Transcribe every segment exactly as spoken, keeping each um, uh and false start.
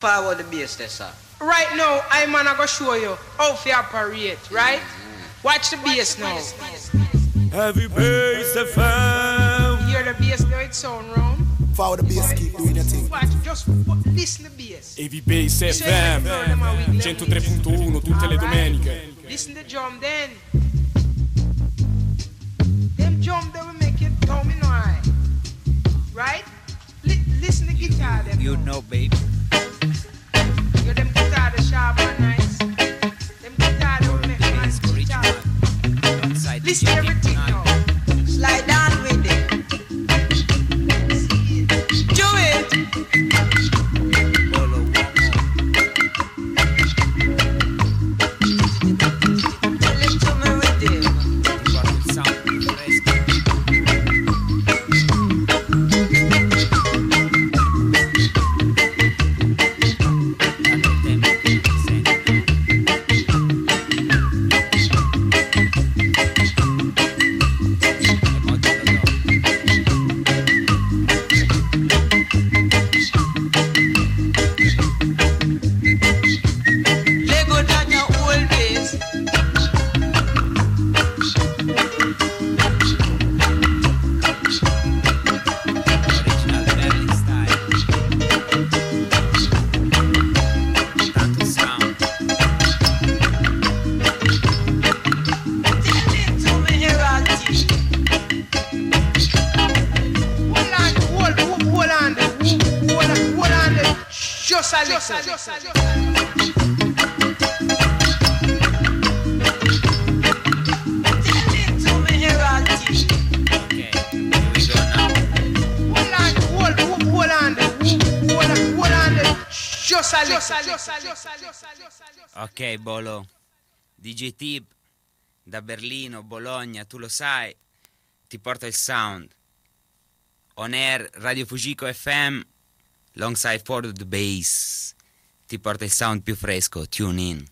Power the bass there, sir. Right now, I'm gonna go show you how to operate, right? Mm-hmm. Watch the bass now. Heavy bass F M. Hear the bass now, it sound round. Follow the bass, keep doing your thing. Watch, just listen to the bass. Heavy bass F M. centotré punto uno tutte le domeniche. Listen to the drum then. Them drum they will make it domino high. Right? Li- listen to the guitar then. You know, baby. You them guitar the sharp and nice. Them guitar they will make man sharp. Listen to everything now. Slide down with it. Do it. Bolo, tell it to me with it. Ok, Bolo, D J Tip da Berlino, Bologna, tu lo sai, ti porta il sound. On air, Radio Fujiko F M, alongside For the Bass, ti porta il sound più fresco, tune in.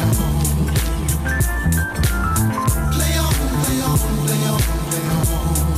Play on, play on, play on.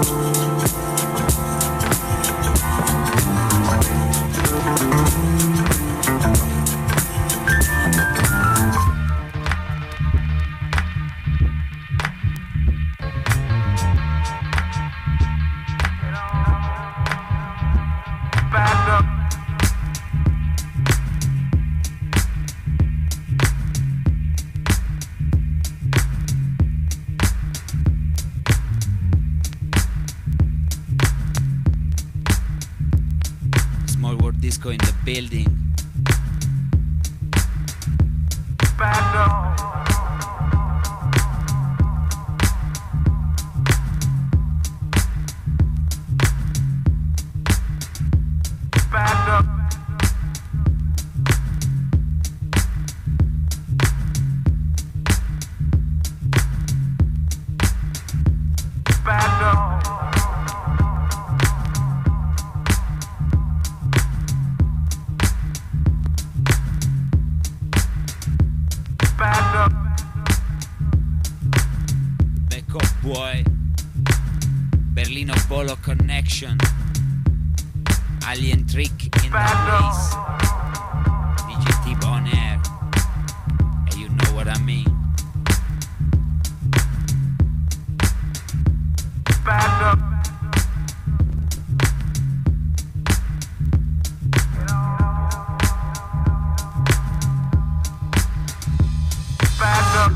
Disco in the building. Back up. Back up. Back up. Boy, Berlino Bolo Connection, Alien Trick in the place, D J Tip on air, and you know what I mean. Back up. Back up.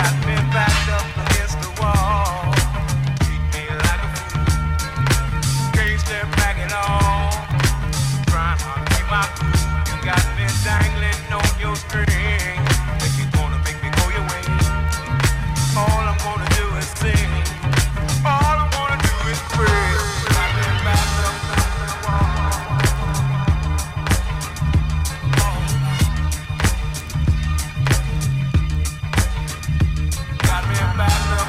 got me backed up against the wall. Treat me like a fool. Can't step back at all. Trying hard to keep my cool. You got me dangling on your string. If you wanna make me go your way, all I'm gonna do is sing. All I'm gonna do is pray. Got me backed up against the wall. Got me backed up.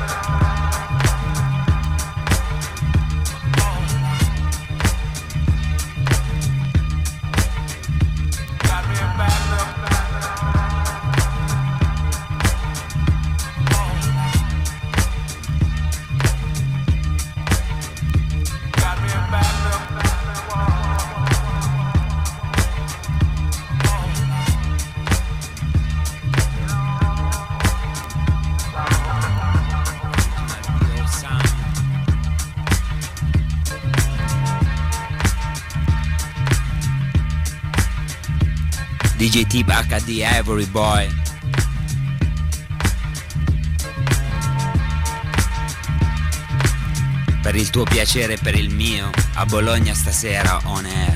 Got me backed up. Got me backed up. D J Tip H D Ivory Boy. Per il tuo piacere e per il mio, a Bologna stasera on air.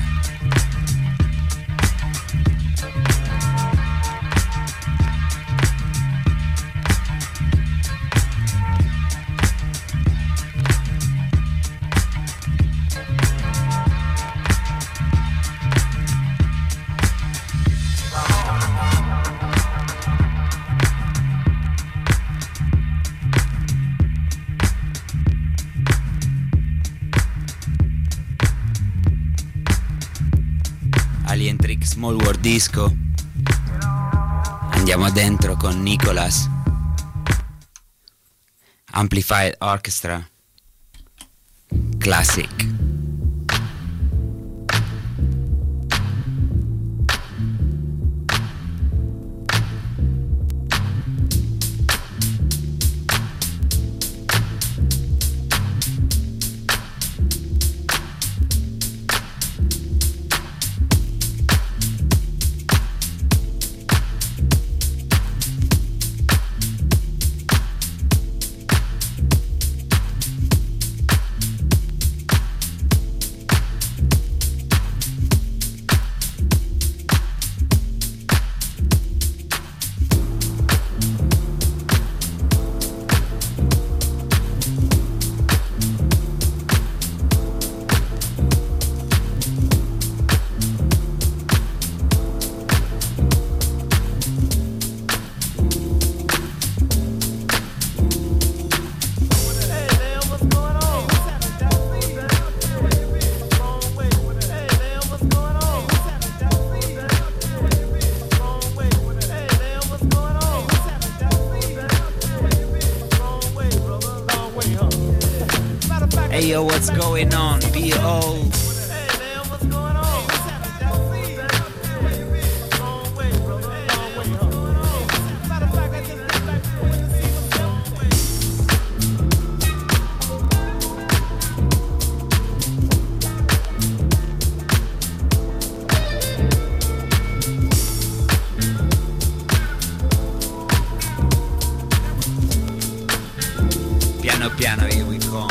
Alien Trick Small World Disco. Andiamo dentro con Nicholas. Amplified Orchestra. Classic. Hey yo, what's going on? B O piano piano, here we come.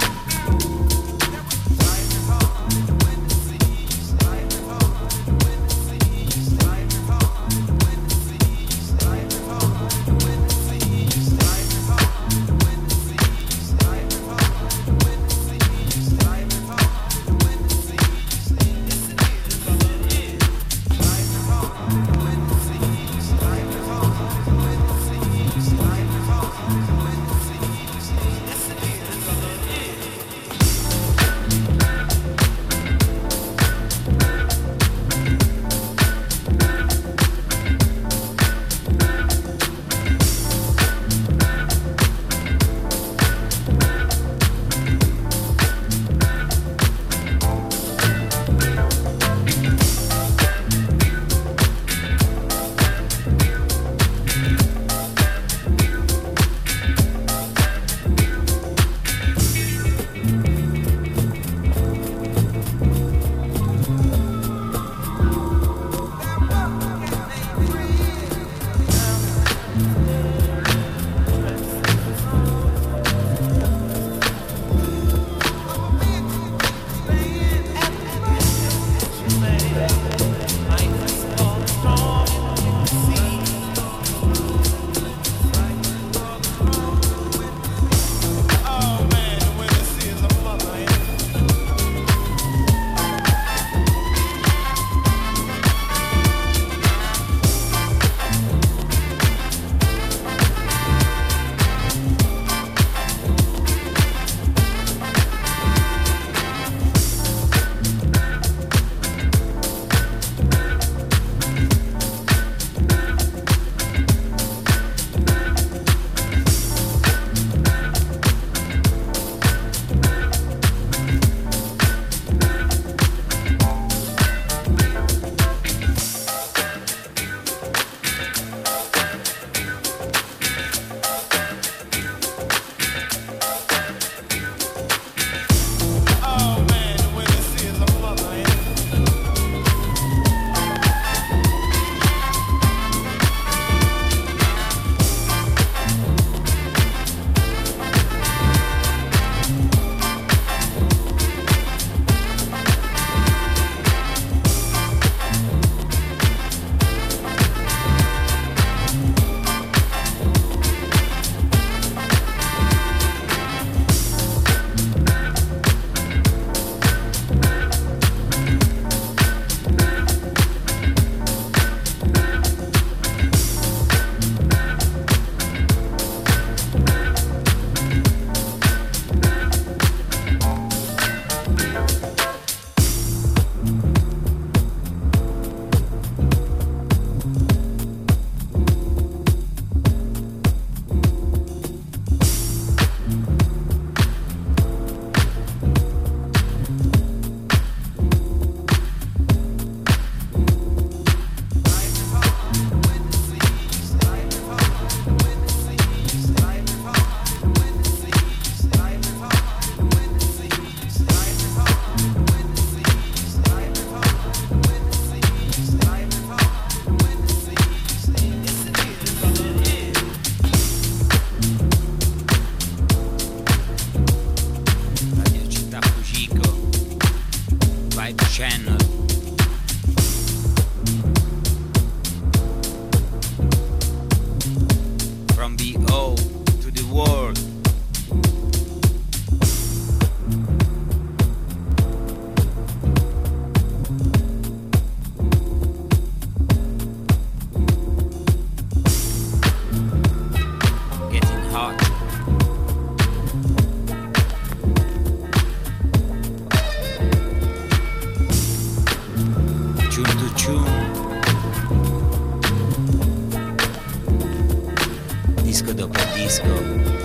disco dopo disco.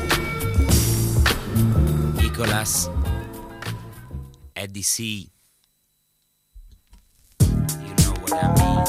Nicholas, Eddie C. You know what I mean.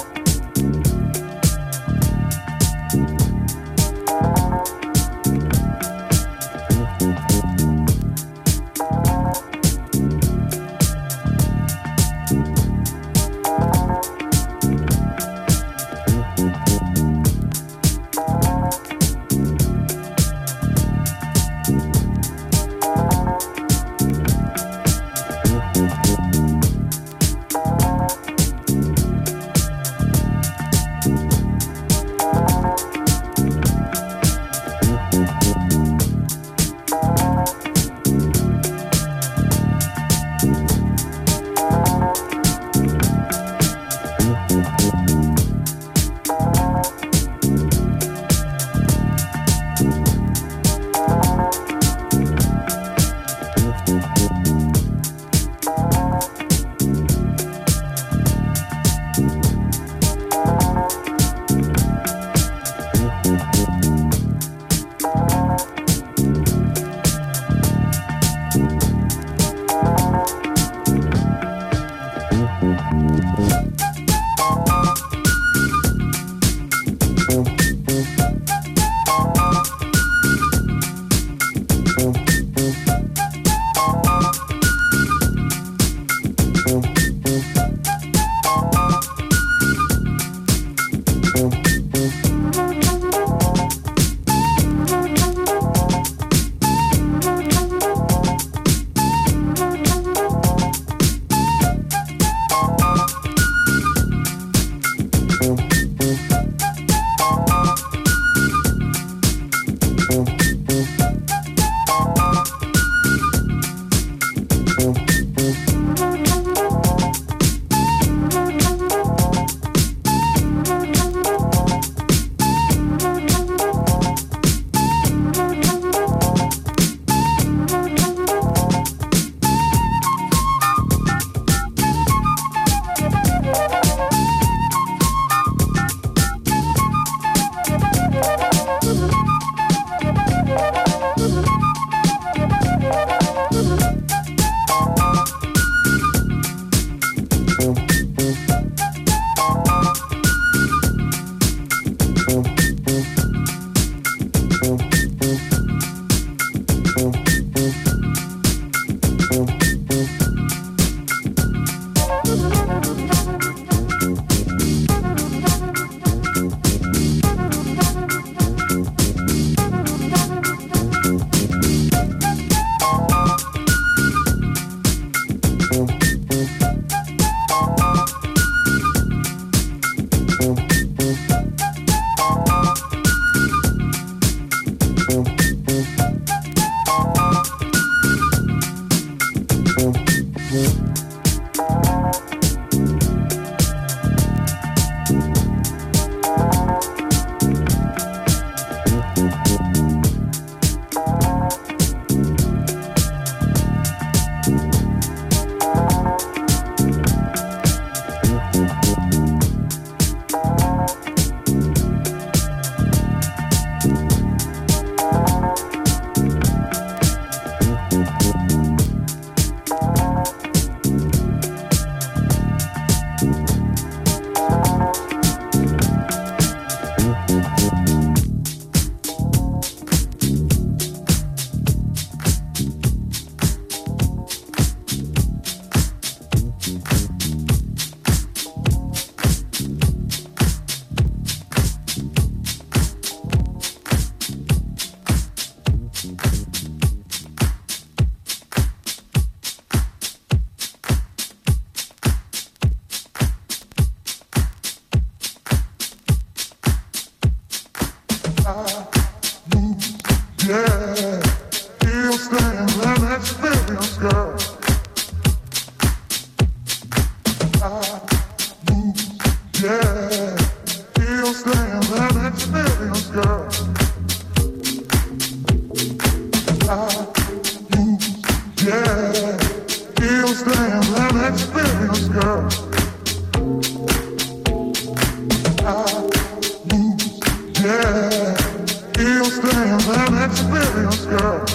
things and experience, girl.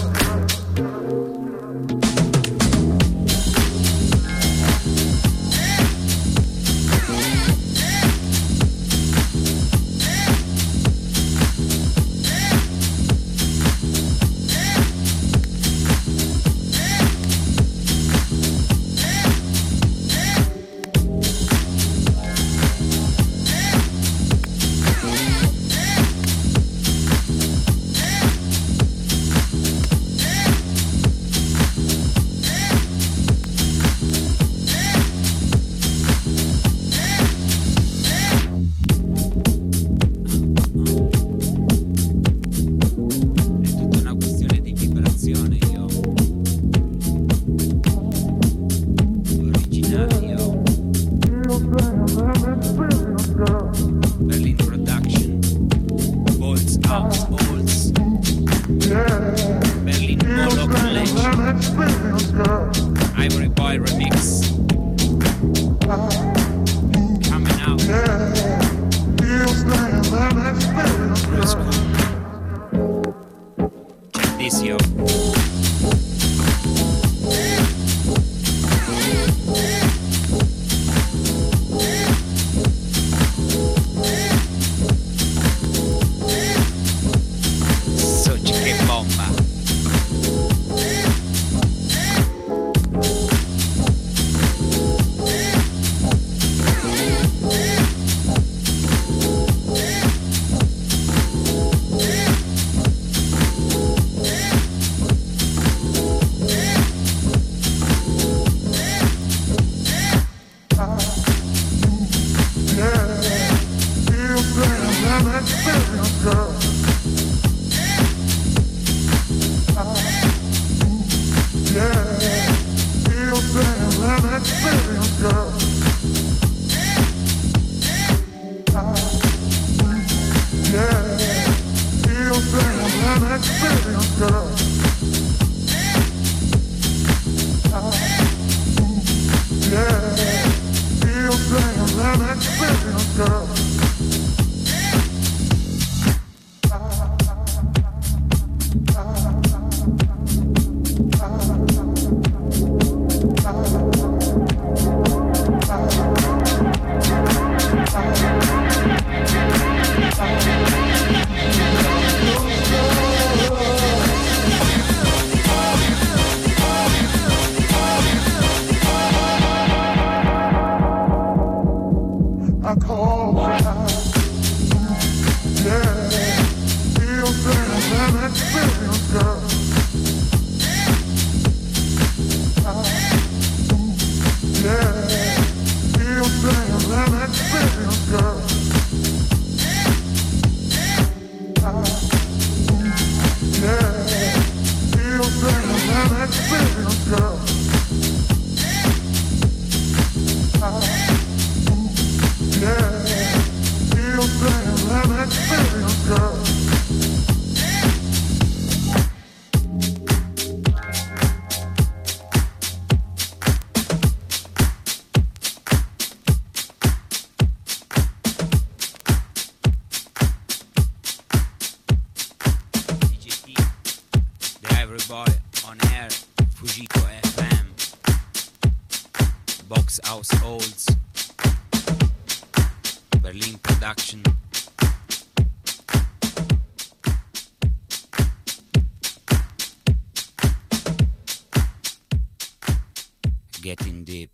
Getting deep.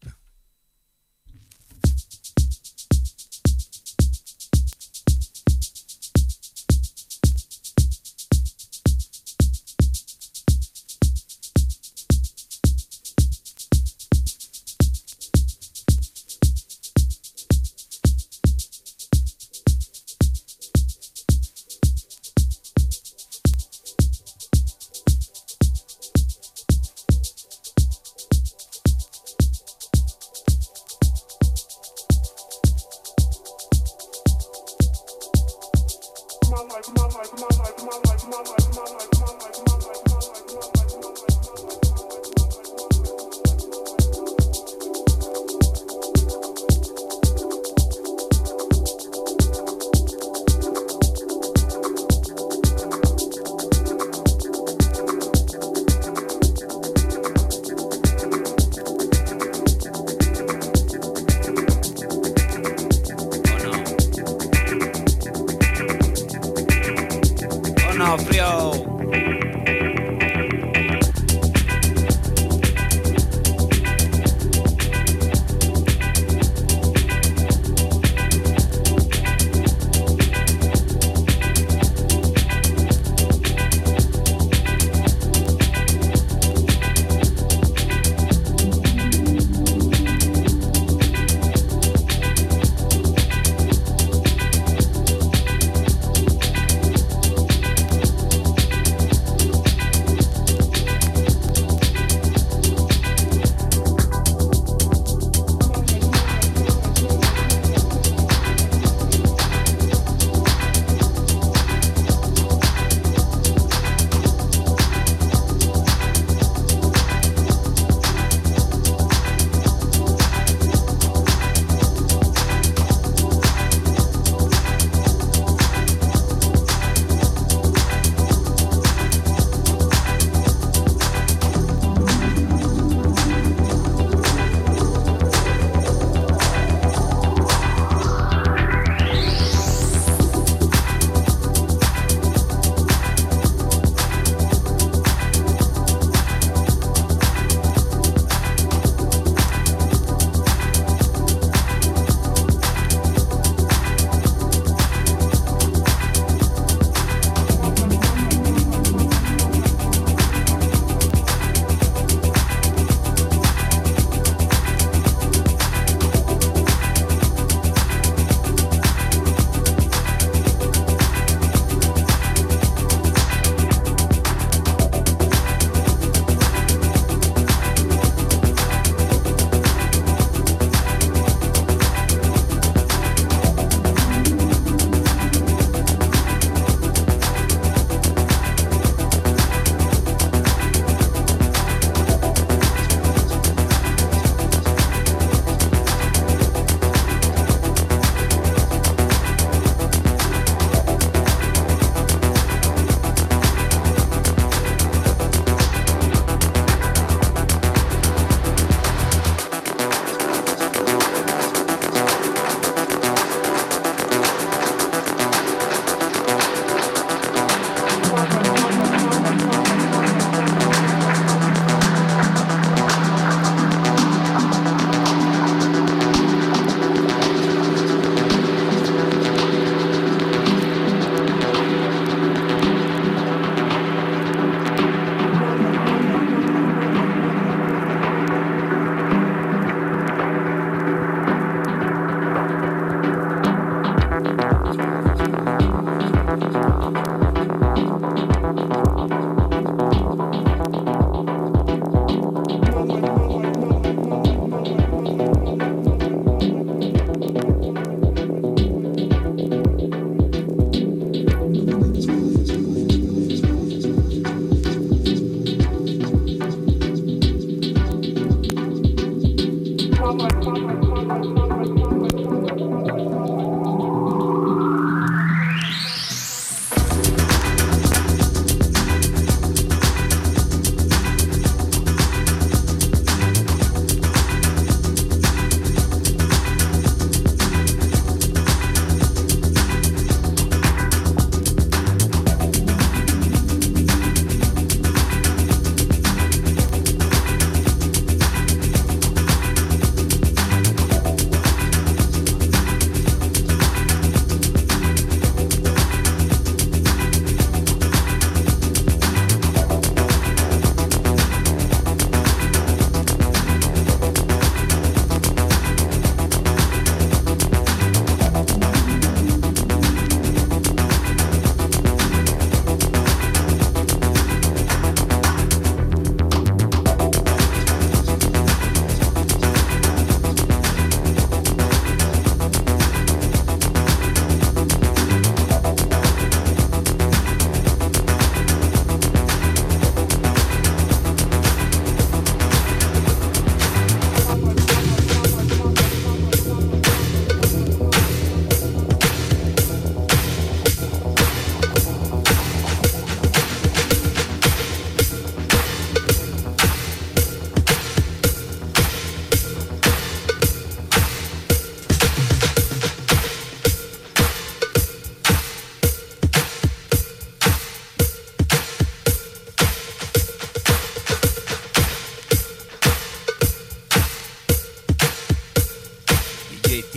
D'Onofrio.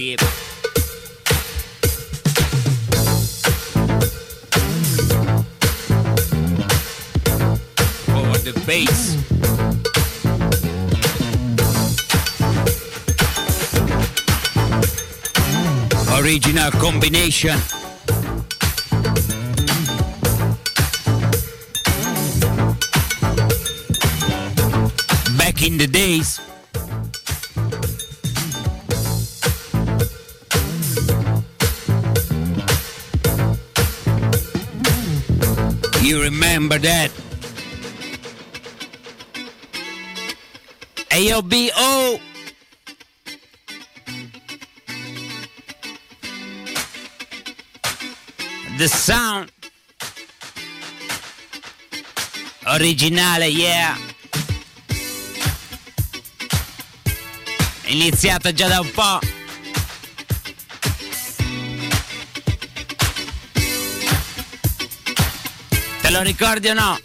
Tip. Over the bass. Original combination. Back in the days. You remember that? A O B O. The sound. Originale, yeah. Iniziato già da un po'. Te lo ricordi o no?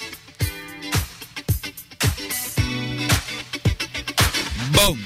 Boom.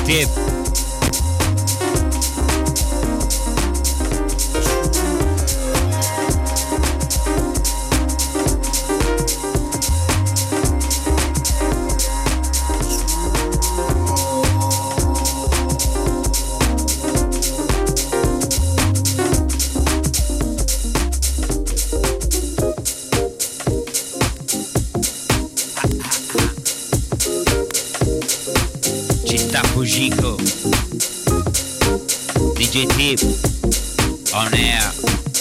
Tip. Fujico, D J Tip, on air.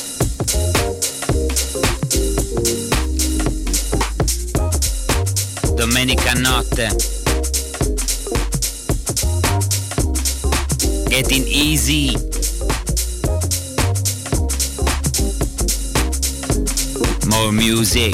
Domenica notte. Getting easy. More music.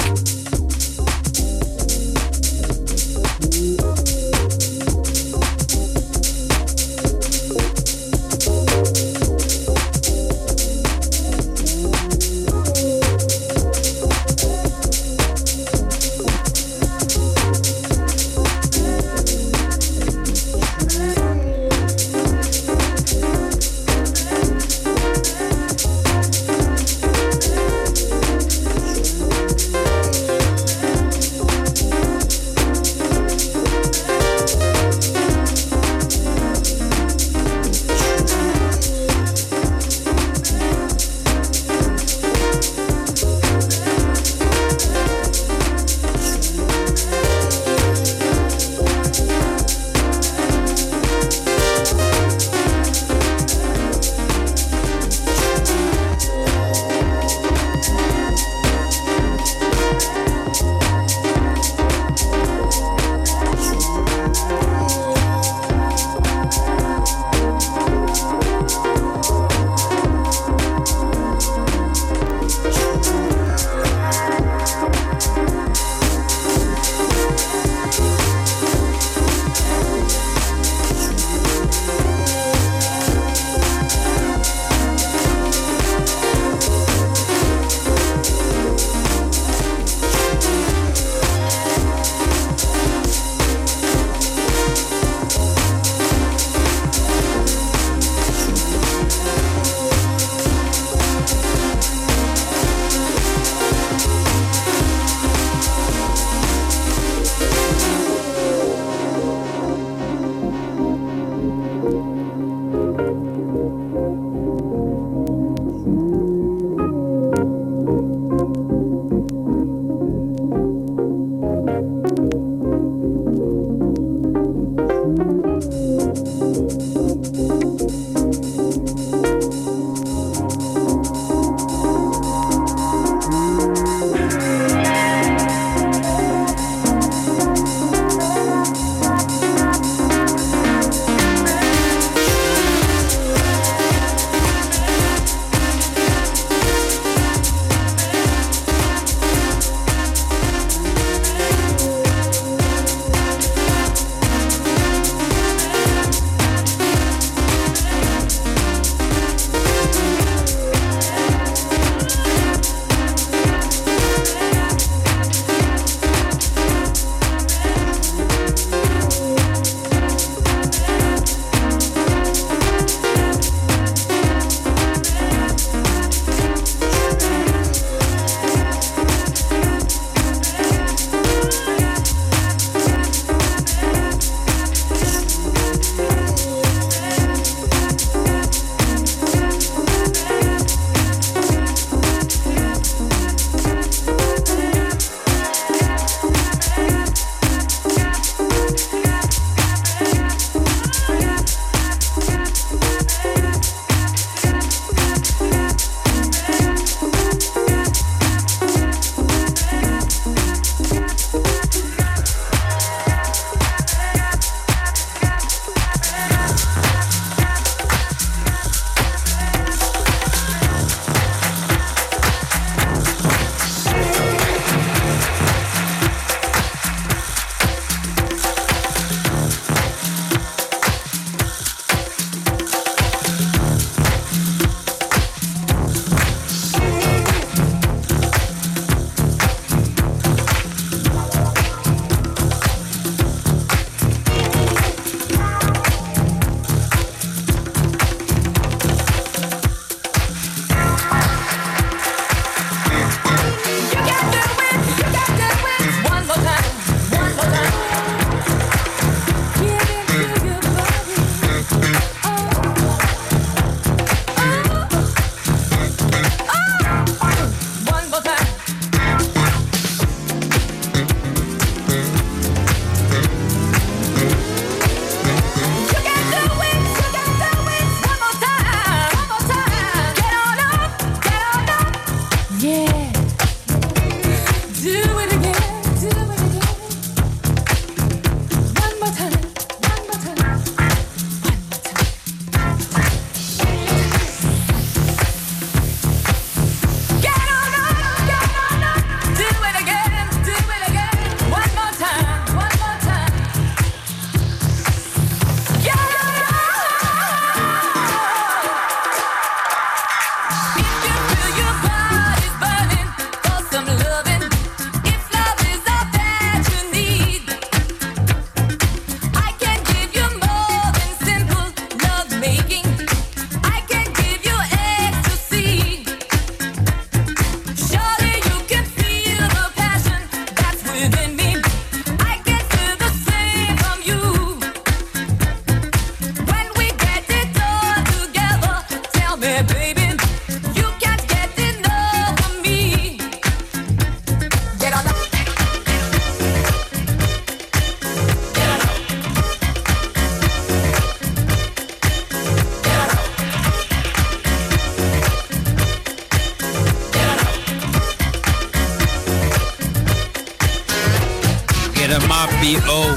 B O.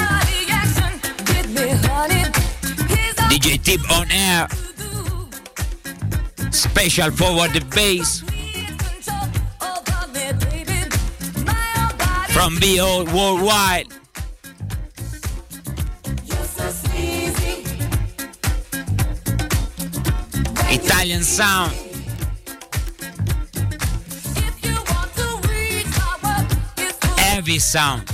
D J Tip on air. Special forward the bass. From B O worldwide. Italian sound. Heavy sound.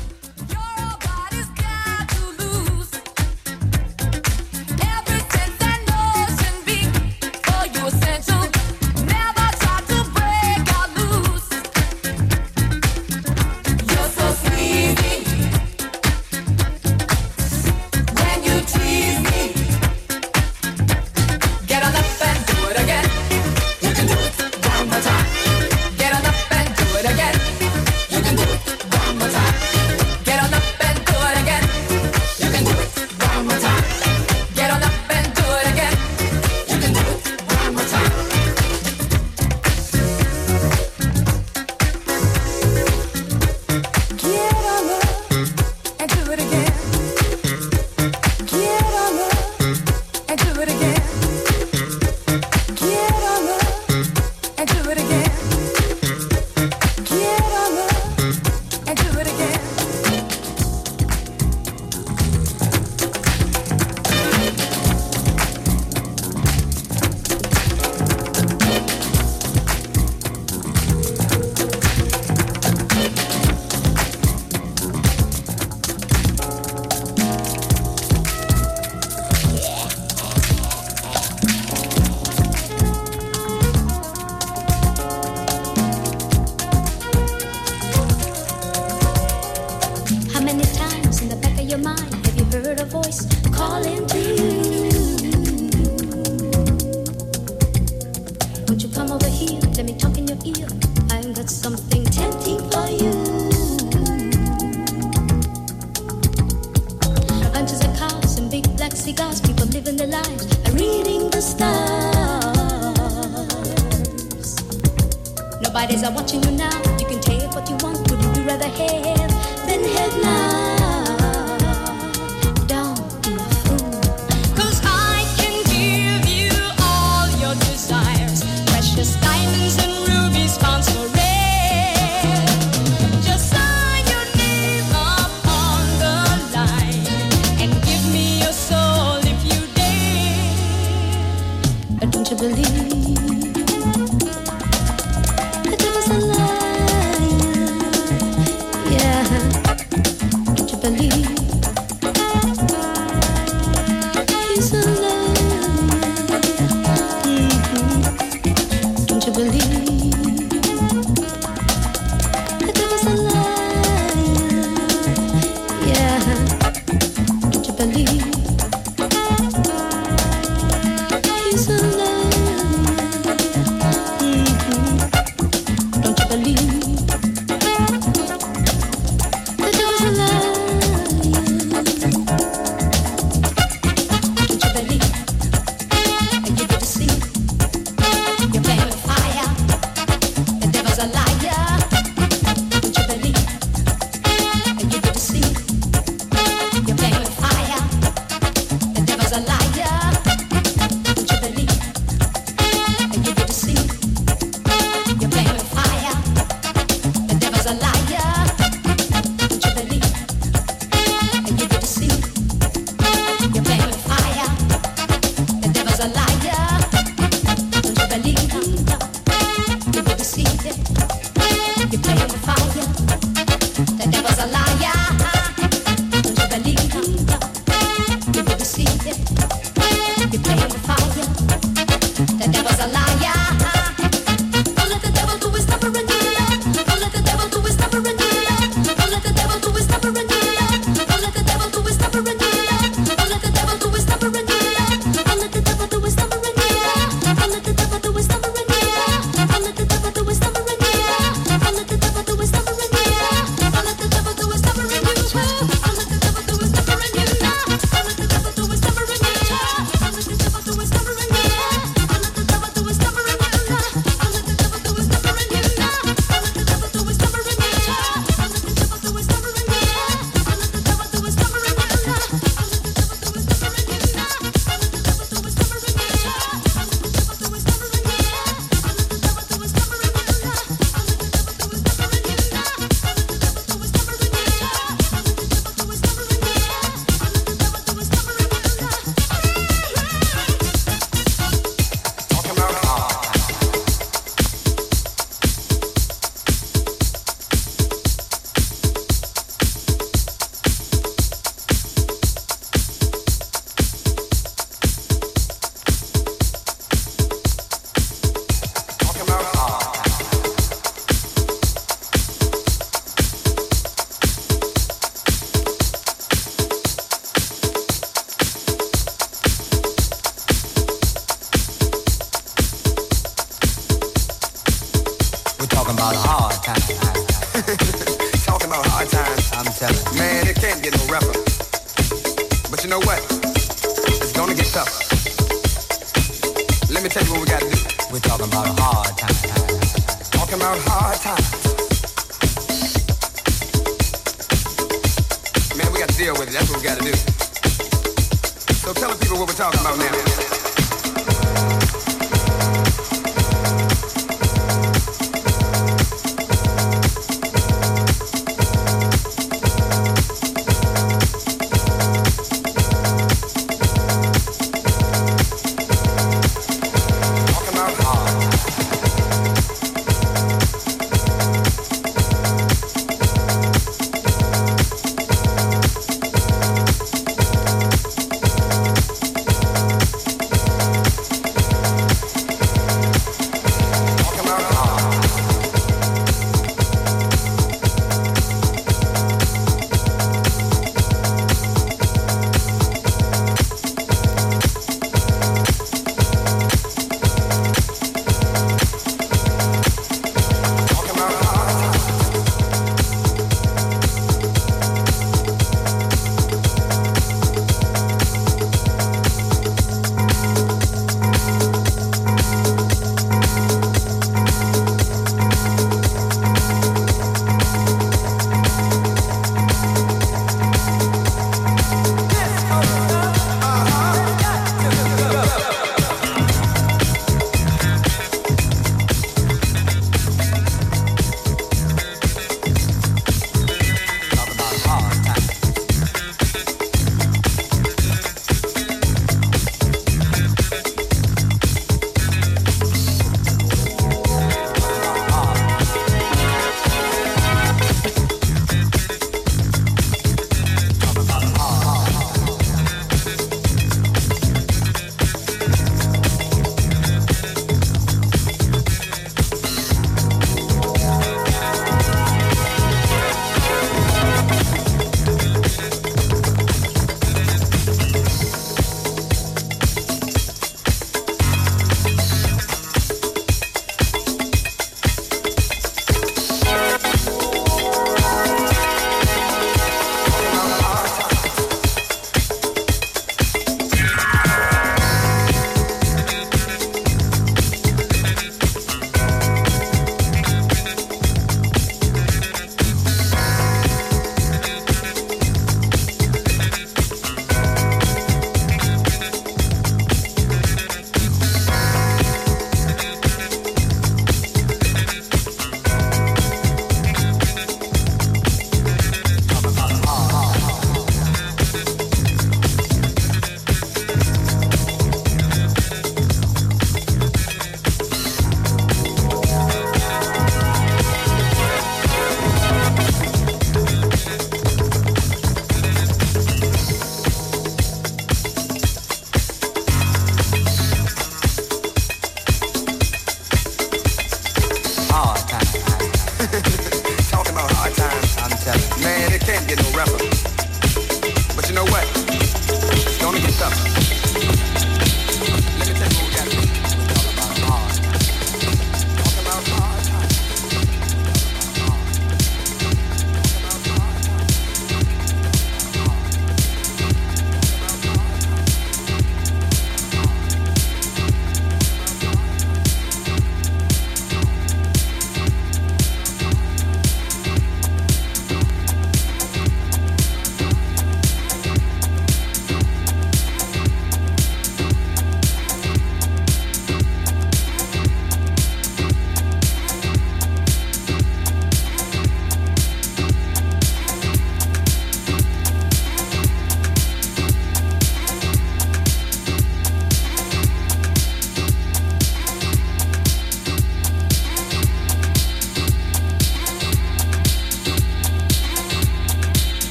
about hard times. Talking about hard times. I'm telling you. Man, it can't get no rougher. But you know what? It's gonna get tougher. Let me tell you what we gotta do. We're talking about hard times. Talking about hard times. Man, we gotta deal with it. That's what we gotta do. So tell the people what we're talking about now.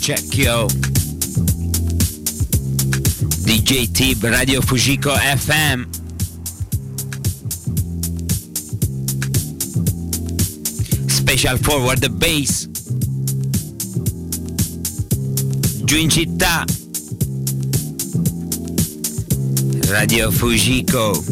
check yo. D J Tib, Radio Fujiko F M. Special Forward the Bass. Giù in città. Radio Fujiko.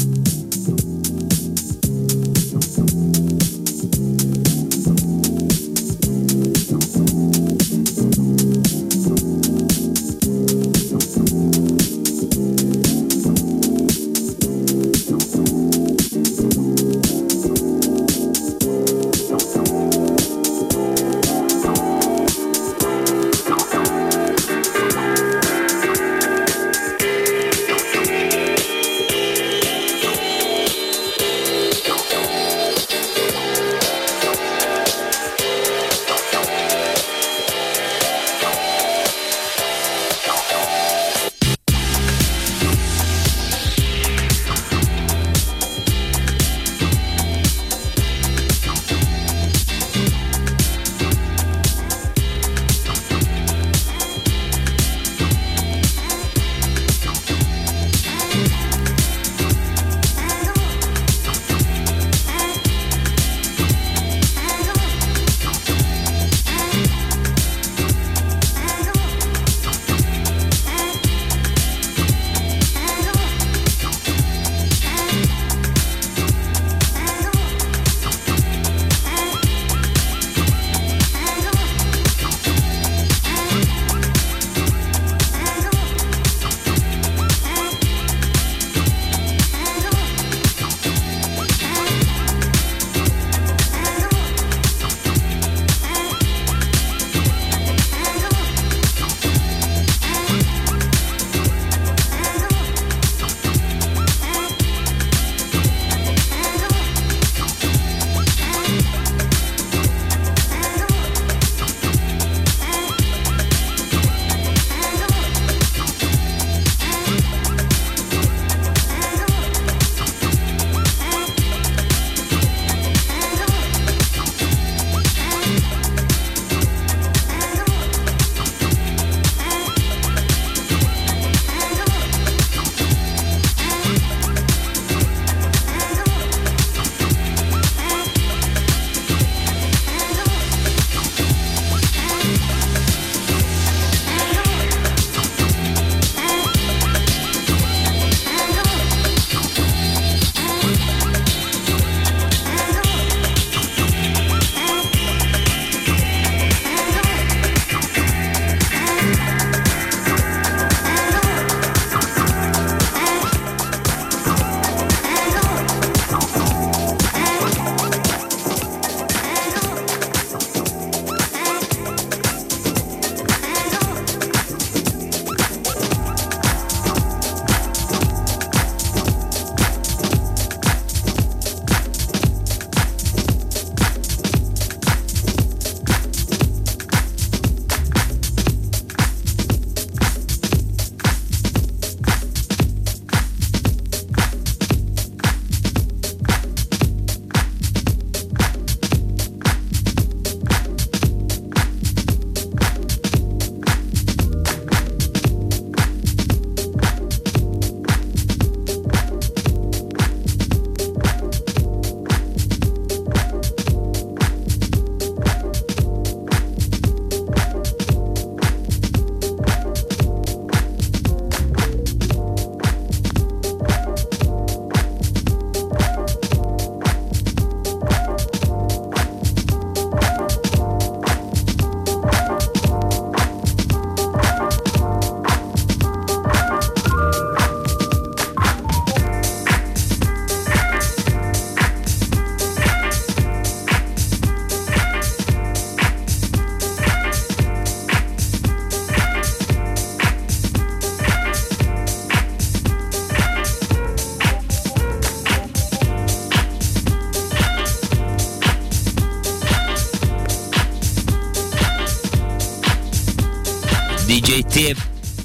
D J Tip,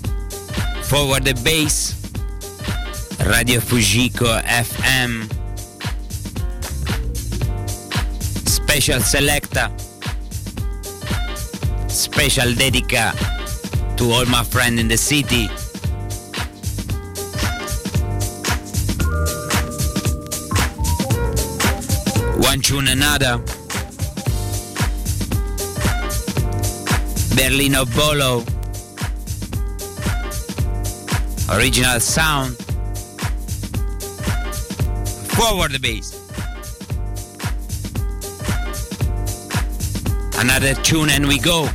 Forward the Bass, Radio Fujiko F M, Special Selecta, special dedica to all my friends in the city. One tune another. Berlino Bolo. Original sound. Forward the bass. Another tune and we go.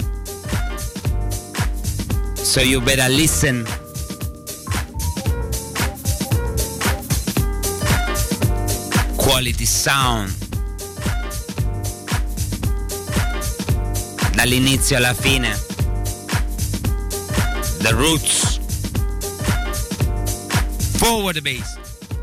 So you better listen. Quality sound. Dall'inizio alla fine. The roots. Forward the bass.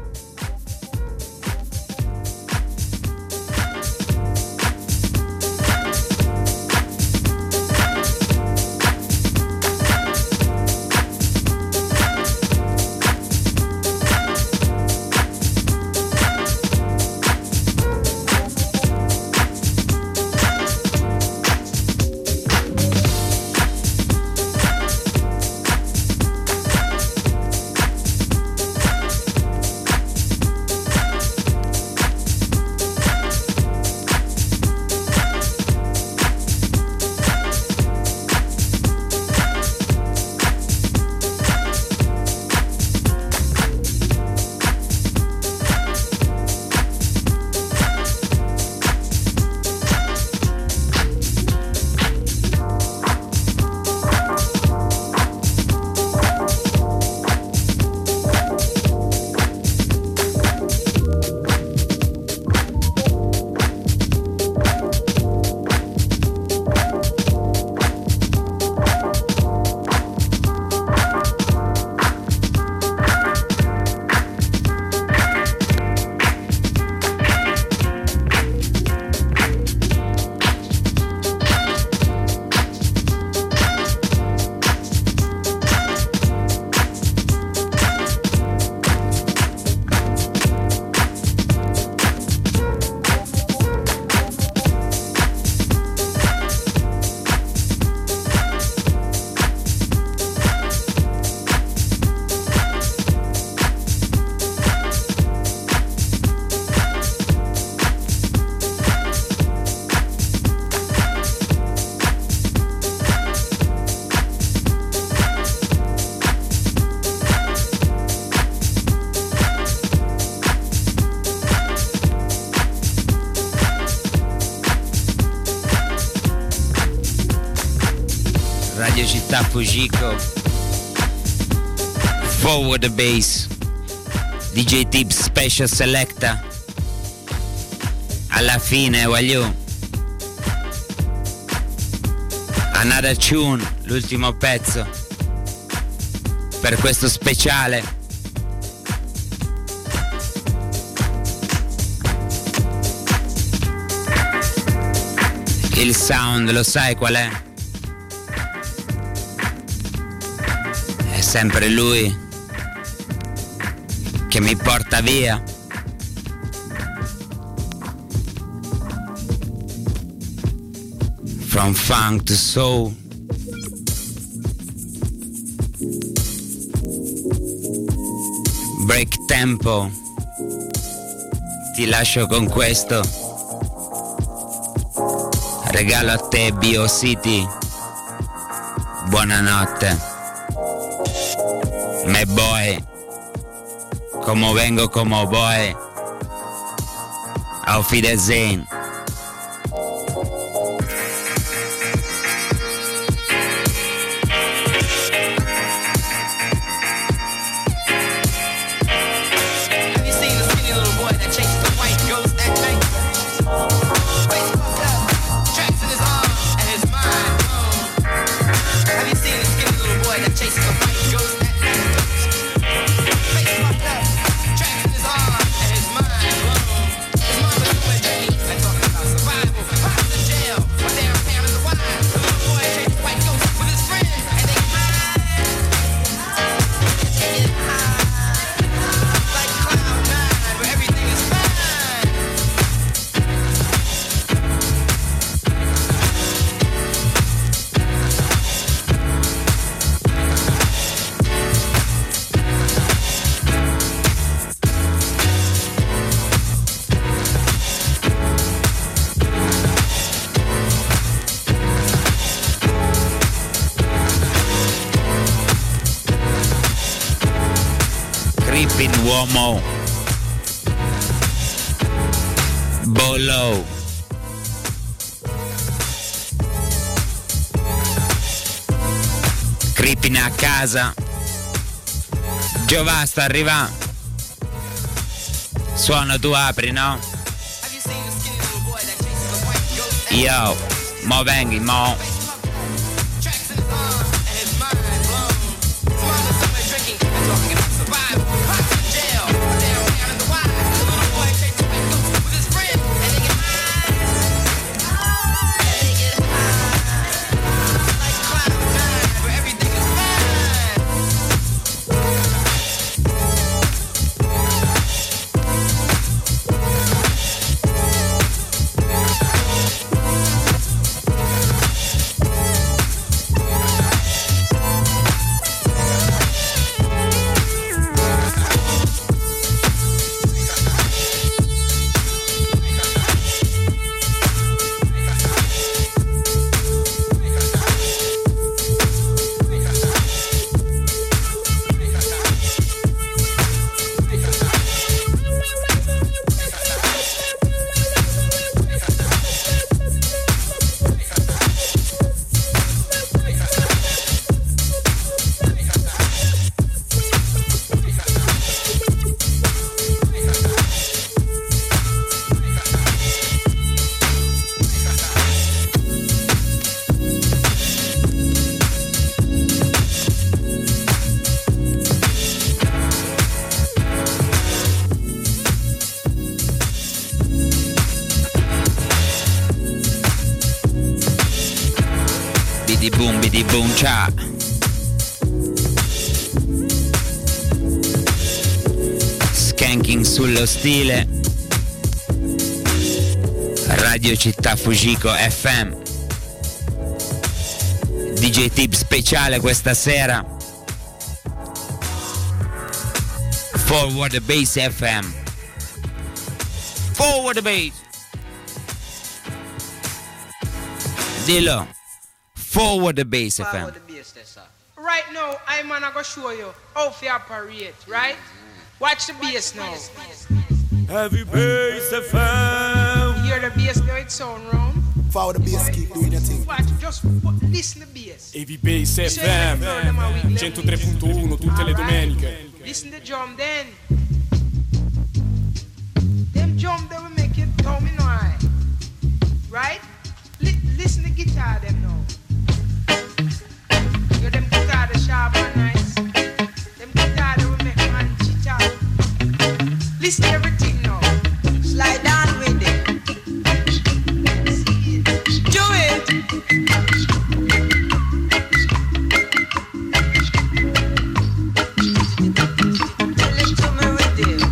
Città Fujiko. Forward the bass. D J Tip Special Selecta. Alla fine voglio Another tune, l'ultimo pezzo per questo speciale. Il sound lo sai qual è? È sempre lui che mi porta via. From funk to soul. Break tempo. Ti lascio con questo. Regalo a te Bio City. Buonanotte. Me boy. Como vengo como boy. Auf Wiedersehen. Tracks in his arm and his mind blown. His mama doing Jenny, I talk uomo. Bollo. Cripina a casa. Giova sta arrivando. Suono, tu apri, no? Yo, mo vengi, mo. Bidi boom, bidi boom, ciao. Skanking sullo stile. Radio Città Fujiko F M. D J Tip speciale questa sera. Forward the Bass F M. Forward the Bass. Dillo. Forward the Bass F M. Right now, I'm gonna go show you how to operate, right? Watch the bass now. Heavy Bass F M. Hear the bass now, it's sound round. Forward the bass, keep doing your thing. Watch, just listen to the bass. Heavy Bass F M. centotré punto uno tutte le domeniche. Listen to drum then. Them drum they will make it tell me no I. Right? Li- listen to guitar them now. You them guitar the sharp and nice. Them guitar they will make man chit out. Listen to everything now. Slide down with it. Do it. Tell it to me with it.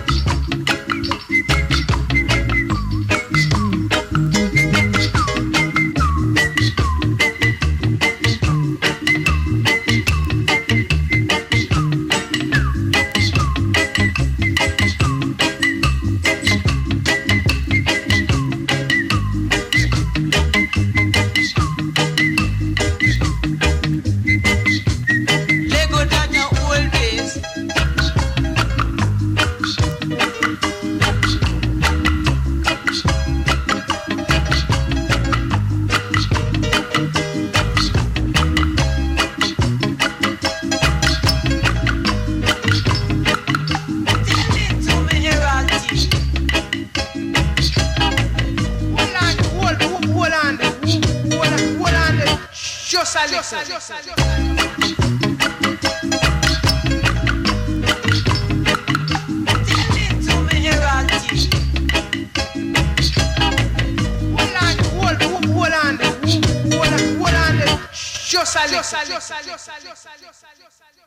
Lego that a old days. Tell it to me, Heraldi. Hold on, hold, hold, hold on, hold on, hold on, just a little. Tell it to me, Heraldi. Hold on, hold, hold, hold on, hold on, hold on, just a little.